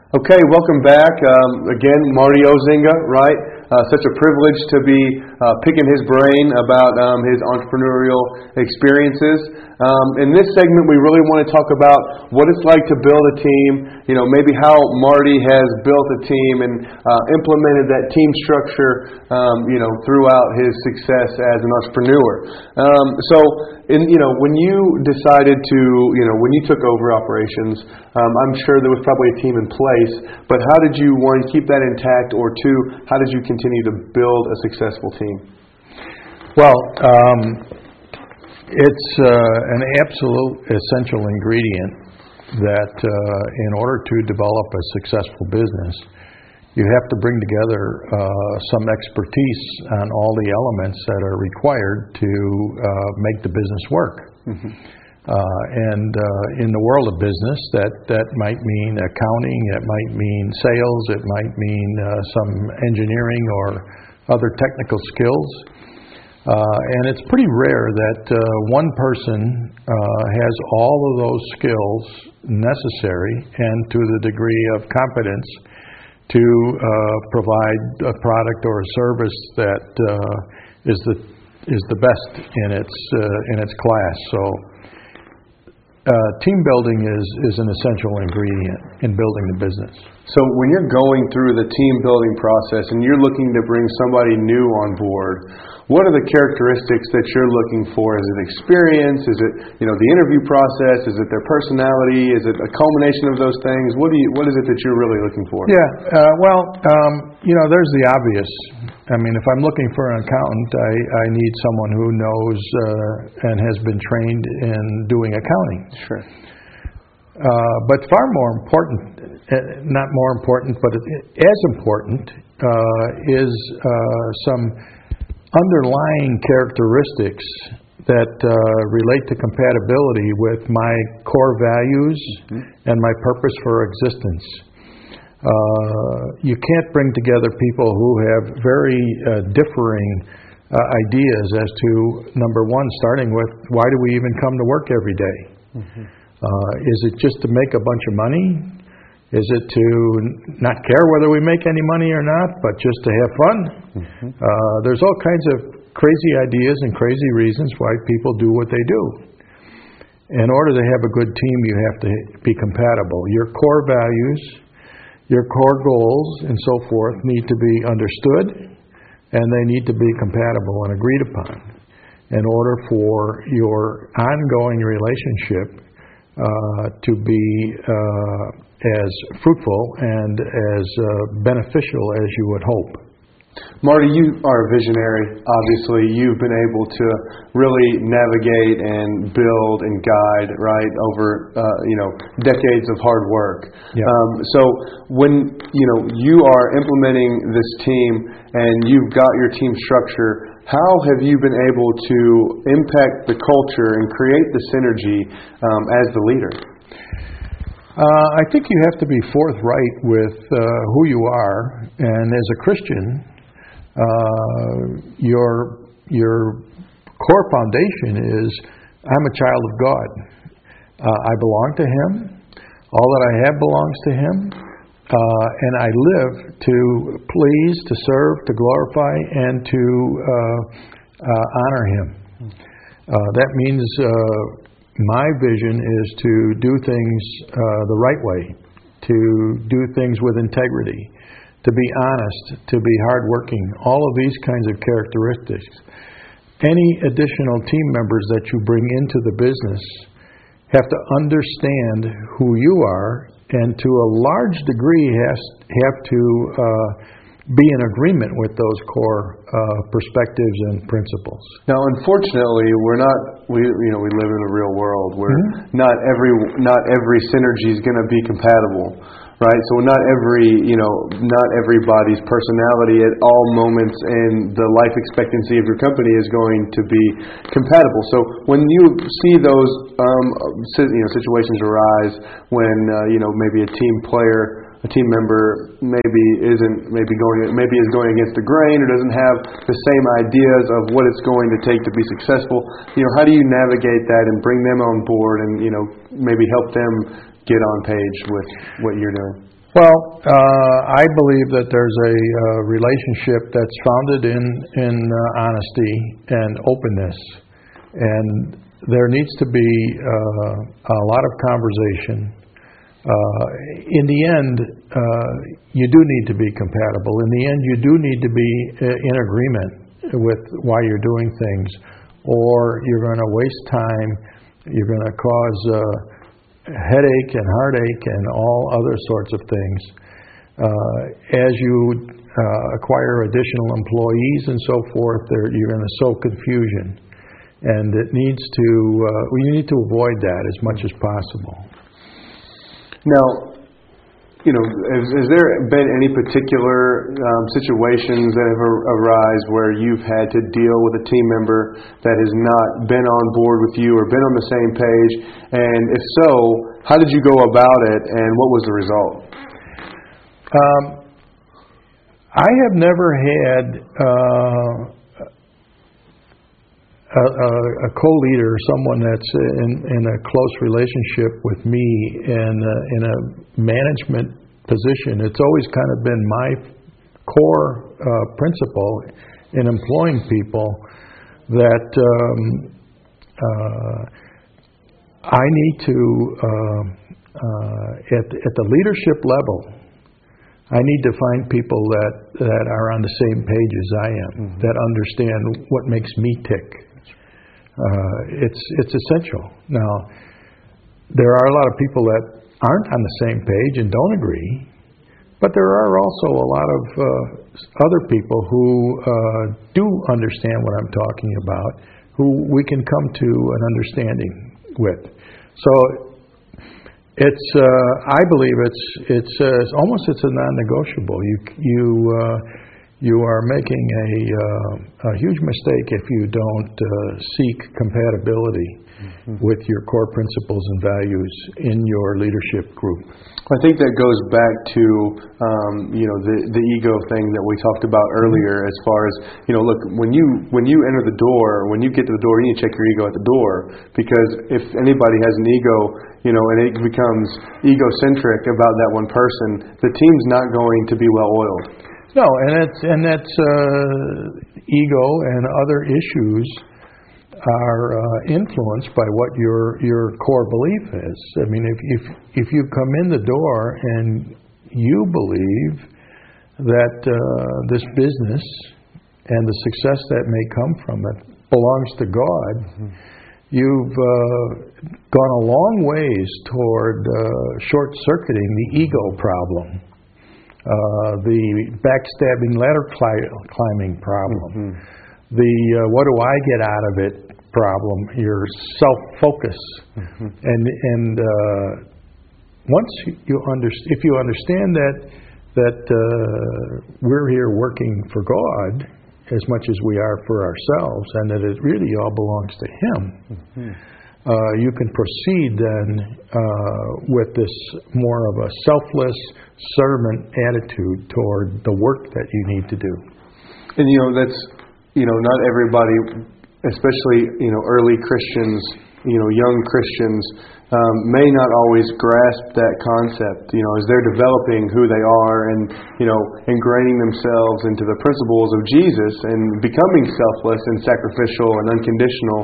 Okay, welcome back. Again, Marty Ozinga, right? Such a privilege to be picking his brain about his entrepreneurial experiences. In this segment, we really want to talk about what it's like to build a team, maybe how Marty has built a team and implemented that team structure, throughout his success as an entrepreneur. When you decided to, when you took over operations, I'm sure there was probably a team in place, but how did you, one, keep that intact, or two, how did you continue to build a successful team? Well, it's an absolute essential ingredient that in order to develop a successful business, you have to bring together some expertise on all the elements that are required to make the business work. Mm-hmm. In the world of business, that might mean accounting, it might mean sales, it might mean some engineering or other technical skills. And it's pretty rare that one person has all of those skills necessary and to the degree of competence to provide a product or a service that is the best in its class. So team building is an essential ingredient in building the business. So when you're going through the team building process and you're looking to bring somebody new on board, what are the characteristics that you're looking for? Is it experience? Is it, the interview process? Is it their personality? Is it a culmination of those things? What is it that you're really looking for? Yeah, there's the obvious. I mean, if I'm looking for an accountant, I need someone who knows and has been trained in doing accounting. Sure. But far more important, not more important, but as important, is some underlying characteristics that relate to compatibility with my core values and my purpose for existence. You can't bring together people who have very differing ideas as to, number one, starting with, why do we even come to work every day? Mm-hmm. Is it just to make a bunch of money? Is it to not care whether we make any money or not, but just to have fun? Mm-hmm. There's all kinds of crazy ideas and crazy reasons why people do what they do. In order to have a good team, you have to be compatible. Your core values, your core goals, and so forth need to be understood, and they need to be compatible and agreed upon in order for your ongoing relationship to be as fruitful and as beneficial as you would hope. Marty, you are a visionary. Obviously, you've been able to really navigate and build and guide, right, over decades of hard work. Yeah. So when you are implementing this team and you've got your team structure, how have you been able to impact the culture and create the synergy as the leader? I think you have to be forthright with who you are, and as a Christian, your core foundation is, I'm a child of God. I belong to Him. All that I have belongs to Him. And I live to please, to serve, to glorify, and to honor Him. That means my vision is to do things the right way, to do things with integrity, to be honest, to be hardworking, all of these kinds of characteristics. Any additional team members that you bring into the business have to understand who you are, and to a large degree have to be in agreement with those core perspectives and principles. Now, unfortunately, we live in a real world where not every synergy is going to be compatible, right? So not everybody's personality at all moments in the life expectancy of your company is going to be compatible. So when you see those situations arise when maybe a team member is going against the grain or doesn't have the same ideas of what it's going to take to be successful, how do you navigate that and bring them on board and maybe help them get on page with what you're doing? Well, I believe that there's a relationship that's founded in honesty and openness, and there needs to be a lot of conversation. In the end, you do need to be compatible. In the end, you do need to be in agreement with why you're doing things, or you're going to waste time, you're going to cause headache and heartache and all other sorts of things. As you acquire additional employees and so forth, you're going to sow confusion. And it needs to, we need to avoid that as much as possible. Now, has there been any particular situations that have arisen where you've had to deal with a team member that has not been on board with you or been on the same page? And if so, how did you go about it, and what was the result? I have never had a co-leader, someone that's in a close relationship with me and in a management position. It's always kind of been my core principle in employing people that I need to, at the leadership level, I need to find people that are on the same page as I am, that understand what makes me tick. It's essential. Now, there are a lot of people that aren't on the same page and don't agree, but there are also a lot of other people who do understand what I'm talking about, who we can come to an understanding with. So it's I believe it's almost it's a non-negotiable. You are making a huge mistake if you don't seek compatibility with your core principles and values in your leadership group. I think that goes back to the ego thing that we talked about earlier. As far as look, when you enter the door, when you get to the door, you need to check your ego at the door, because if anybody has an ego, and it becomes egocentric about that one person, the team's not going to be well oiled. No, and that's ego and other issues are influenced by what your core belief is. I mean, if you come in the door and you believe that this business and the success that may come from it belongs to God, you've gone a long ways toward short-circuiting the ego problem. The backstabbing ladder climbing problem, the what do I get out of it problem, your self-focus, and once if you understand that we're here working for God as much as we are for ourselves, and that it really all belongs to Him. You can proceed then with this more of a selfless servant attitude toward the work that you need to do. And that's not everybody, especially early Christians, young Christians, may not always grasp that concept. As they're developing who they are and ingraining themselves into the principles of Jesus and becoming selfless and sacrificial and unconditional,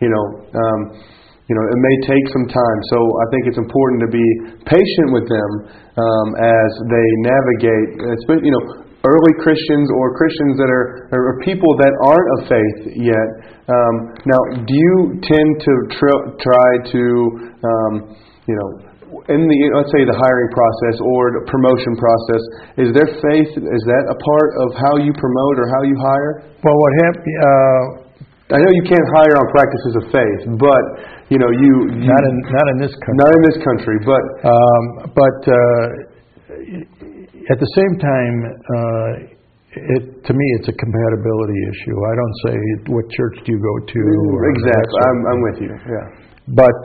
it may take some time. So I think it's important to be patient with them as they navigate, early Christians or Christians that are people that aren't of faith yet. Now, do you tend to try to, in the, let's say, the hiring process or the promotion process, is their faith, is that a part of how you promote or how you hire? Well, what happened? I know you can't hire on practices of faith, but you not in this country. Not in this country, but at the same time, to me, it's a compatibility issue. I don't say what church do you go to. Exactly, I'm with you. Yeah. But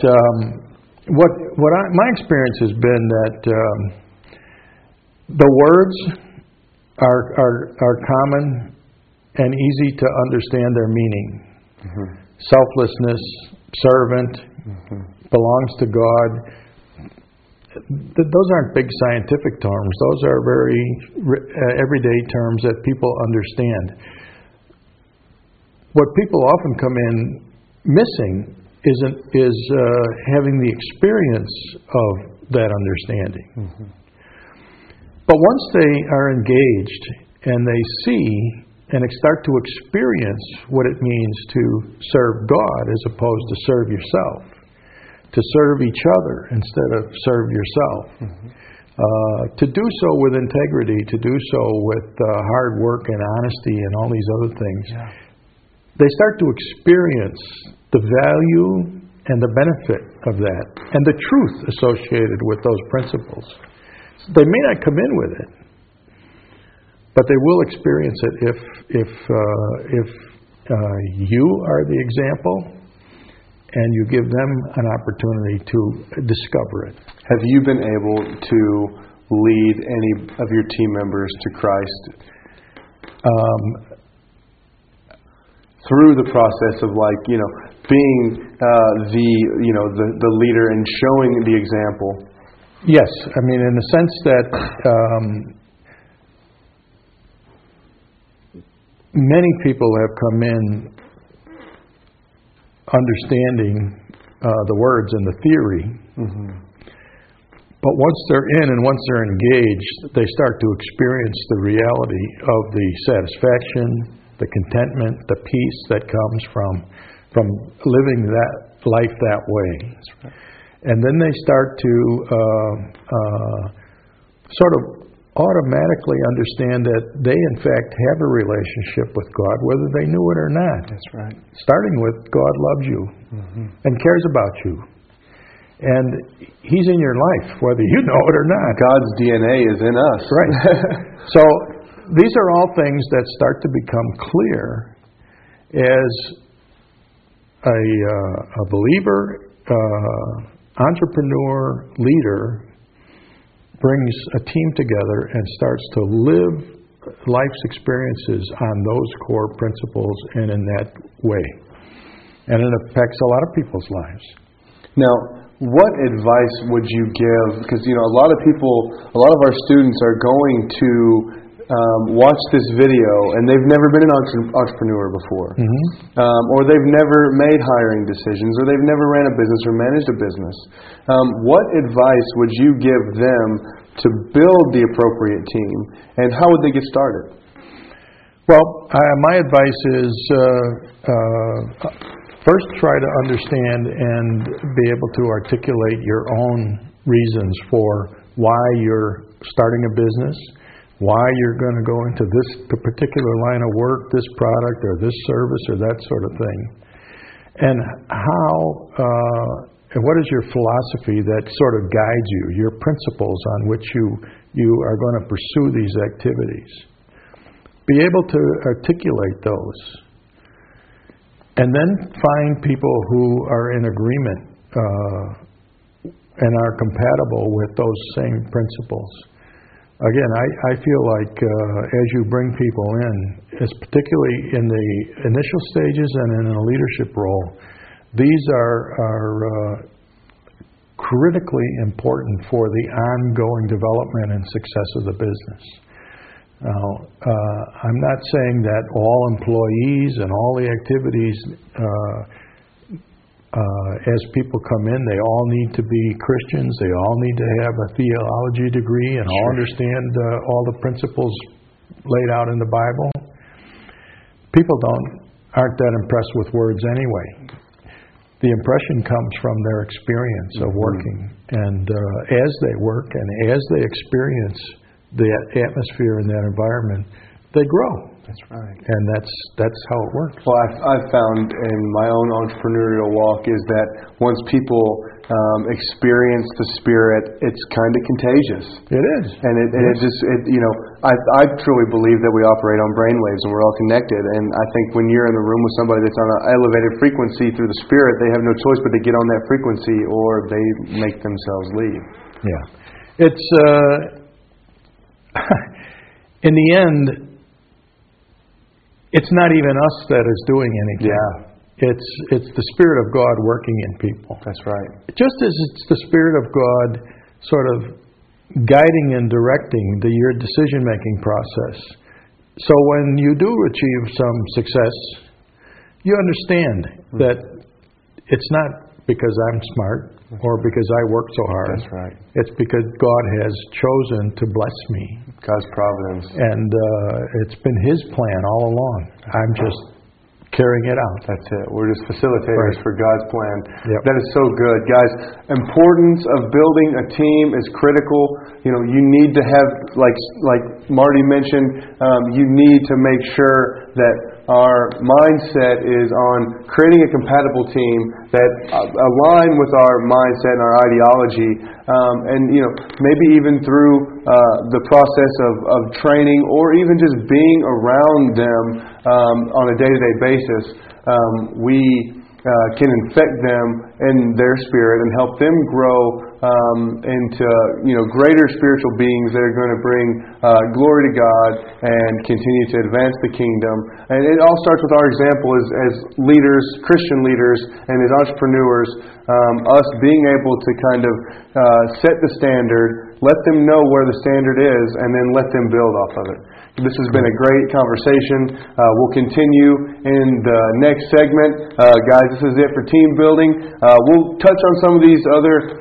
my experience has been that the words are common and easy to understand their meaning. Selflessness, servant, belongs to God. those aren't big scientific terms. Those are very everyday terms that people understand. What people often come in missing is having the experience of that understanding. Mm-hmm. But once they are engaged and they see and start to experience what it means to serve God as opposed to serve yourself, to serve each other instead of serve yourself, mm-hmm. To do so with integrity, to do so with hard work and honesty and all these other things, they start to experience the value and the benefit of that and the truth associated with those principles. They may not come in with it, but they will experience it if you are the example and you give them an opportunity to discover it. Have you been able to lead any of your team members to Christ through the process of being the leader and showing the example? Yes, I mean in the sense that many people have come in understanding the words and the theory, mm-hmm. but once they're in and once they're engaged, they start to experience the reality of the satisfaction, the contentment, the peace that comes from living that life that way. That's right. And then they start to sort of automatically understand that they in fact have a relationship with God, whether they knew it or not. That's right. Starting with God loves you, mm-hmm. and cares about you. And He's in your life, whether you know it or not. God's DNA is in us. Right. So these are all things that start to become clear as a believer, entrepreneur, leader brings a team together and starts to live life's experiences on those core principles and in that way. And it affects a lot of people's lives. Now, what advice would you give? Because, a lot of our students are going to watch this video and they've never been an entrepreneur before, mm-hmm. Or they've never made hiring decisions, or they've never ran a business or managed a business. What advice would you give them to build the appropriate team, and how would they get started? Well, my advice is first try to understand and be able to articulate your own reasons for why you're starting a business, why you're going to go into this particular line of work, this product or this service or that sort of thing. And and what is your philosophy that sort of guides you, your principles on which you are going to pursue these activities. Be able to articulate those. And then find people who are in agreement and are compatible with those same principles. Again, I feel like as you bring people in, particularly in the initial stages and in a leadership role, these are critically important for the ongoing development and success of the business. Now, I'm not saying that all employees and all the activities, as people come in, they all need to be Christians. They all need to have a theology degree and all understand all the principles laid out in the Bible. People aren't that impressed with words anyway. The impression comes from their experience of working, and as they work and as they experience that atmosphere and that environment, they grow. That's right. And that's how it works. Well, I've found in my own entrepreneurial walk is that once people experience the Spirit, it's kind of contagious. It is. And I truly believe that we operate on brainwaves and we're all connected. And I think when you're in the room with somebody that's on an elevated frequency through the Spirit, they have no choice but to get on that frequency or they make themselves leave. Yeah. It's, in the end, it's not even us that is doing anything. Yeah. It's the Spirit of God working in people. That's right. Just as it's the Spirit of God sort of guiding and directing your decision-making process. So when you do achieve some success, you understand that it's not because I'm smart or because I work so hard. That's right. It's because God has chosen to bless me. God's providence. And it's been His plan all along. I'm just carrying it out. That's it. We're just facilitators for God's plan. Yep. That is so good. Guys, importance of building a team is critical. You know, you need to have, like Marty mentioned, you need to make sure that our mindset is on creating a compatible team that align with our mindset and our ideology, and maybe even through the process of training or even just being around them on a day-to-day basis, we can infect them in their spirit and help them grow into greater spiritual beings that are going to bring glory to God and continue to advance the kingdom. And it all starts with our example as leaders, Christian leaders, and as entrepreneurs, us being able to kind of set the standard, let them know where the standard is, and then let them build off of it. This has been a great conversation. We'll continue in the next segment. Guys, this is it for team building. We'll touch on some of these other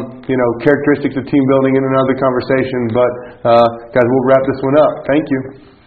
characteristics of team building in another conversation, but guys, we'll wrap this one up. Thank you.